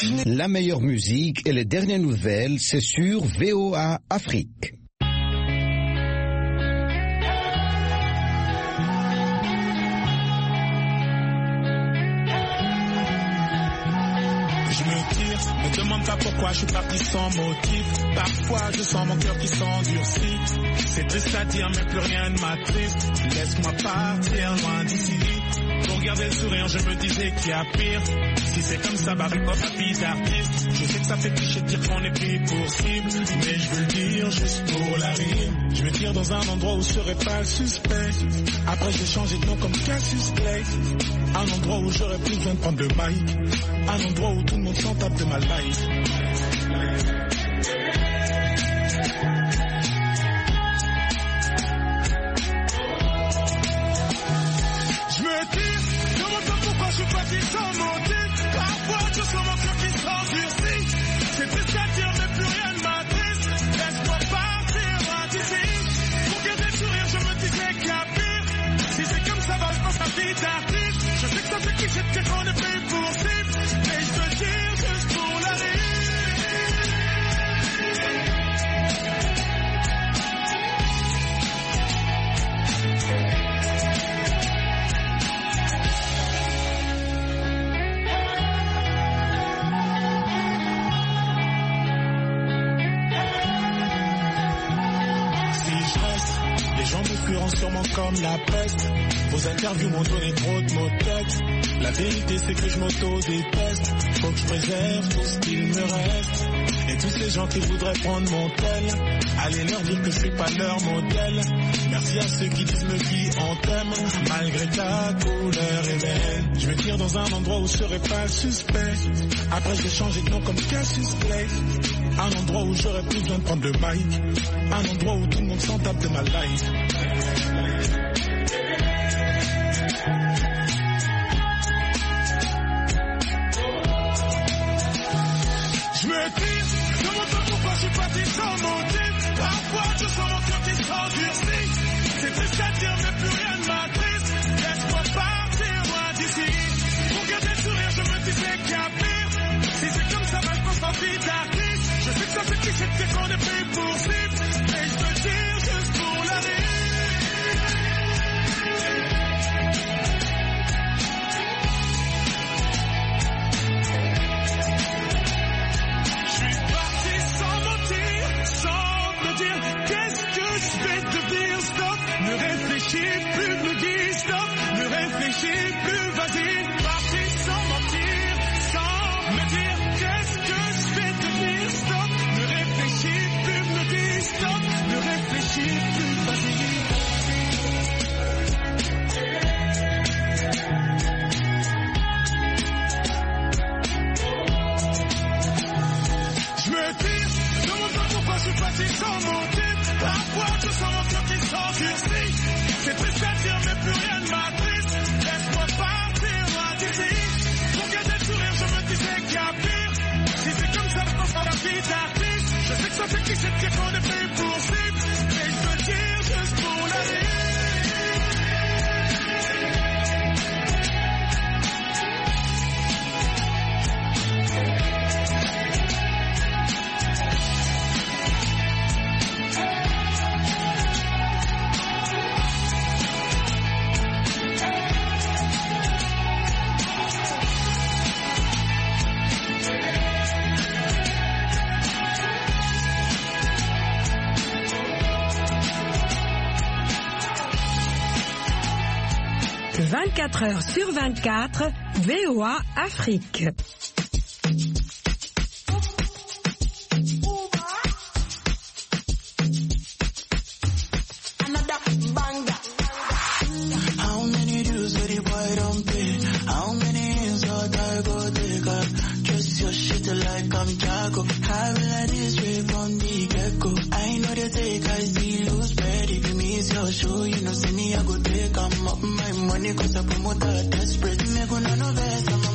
La meilleure musique et les dernières nouvelles, c'est sur VOA Afrique. Je me tire, me demande pas pourquoi je suis parti sans motif. Parfois je sens mon cœur qui s'endurcit. C'est triste à dire mais plus rien ne m'attriste. Laisse-moi partir loin d'ici. Pour garder le sourire je me disais qu'il y a pire. Si c'est comme ça, bah pas ma vie d'artiste. Je sais que ça fait cliché de dire qu'on est pris pour cible, mais je veux le dire juste pour la rime. Je me tire dans un endroit où je serais pas le suspect. Après j'ai changé de nom comme Cassius Clay. Un endroit où j'aurais plus besoin de prendre le mic. Un endroit où tout le monde s'en tape de ma life. Je me tire, je demande pas pourquoi je suis parti sans motif. Parfois je sens mon cœur qui s'endurcit. C'est triste à dire mais plus rien ne m'attriste. Laisse-moi partir loin d'ici. Pour garder le sourire je me disais qu'il y a pire. Si c'est comme ça va je pense à vie d'artiste. Je sais que ça fait cliché de dire qu'on est pris pour cible, mais je veux dire juste pour la rime. Les gens me fuiront sûrement comme la peste. Vos interviews m'ont donné trop de mots de tête. La vérité c'est que je m'auto-déteste. Faut que je préserve tout ce qu'il me reste. Et tous ces gens qui voudraient prendre mon tel, allez leur dire que je suis pas leur modèle. Merci à ceux qui disent me vie en thème. Malgré ta couleur est belle. Je me tire dans un endroit où je serais pas le suspect. Après j'ai changé de nom comme Cassius Clay. Un endroit où j'aurais plus besoin de prendre le mic. Un endroit où tout le monde s'en tape de ma life. Je me tire, je demande pas pourquoi je suis parti sans motif. Parfois je sens mon cœur qui s'endurcit. C'est triste à dire mais plus rien ne m'attriste. Laisse-moi partir loin d'ici. Pour garder le sourire je me disais qu'il y a pire. Si c'est comme ça va je pense en vie d'artiste. Je sais que ça fait cliché de dire qu'on est pris pour cible, mais je veux dire juste pour la rime. Je suis parti sans mentir, sans me dire qu'est-ce que je vais devenir. Stop, ne réfléchis plus, me dis stop, ne réfléchis plus, vas-y. Parti sans mentir, sans me dire qu'est-ce que je vais devenir. Stop, ne réfléchis plus, me dis stop, ne réfléchis plus, vas-y. Je me tire, je demande pas pourquoi je suis parti sans motif. Parfois je sens mon cœur qui s'endurcit. C'est triste à dire mais plus rien ne m'attriste. Laisse-moi partir loin d'ici. Pour garder le sourire je me disais qu'il y a pire. Si c'est comme ça je pense à la vie d'artiste. Je sais que ça fait cliché de dire qu'on est pris pour cible, mais je veux dire juste pour la rime. « 24 heures sur 24, VOA Afrique. How many dues for the boy don't pay? How many insult I go take up? Just your shit like I'm Jago. How will I this straight from the get-go? I know they take, I see lose bad. If you miss your show, you know, see me, I go take. I'm up my money cause I promote that desperate. Me gonna know best, I'm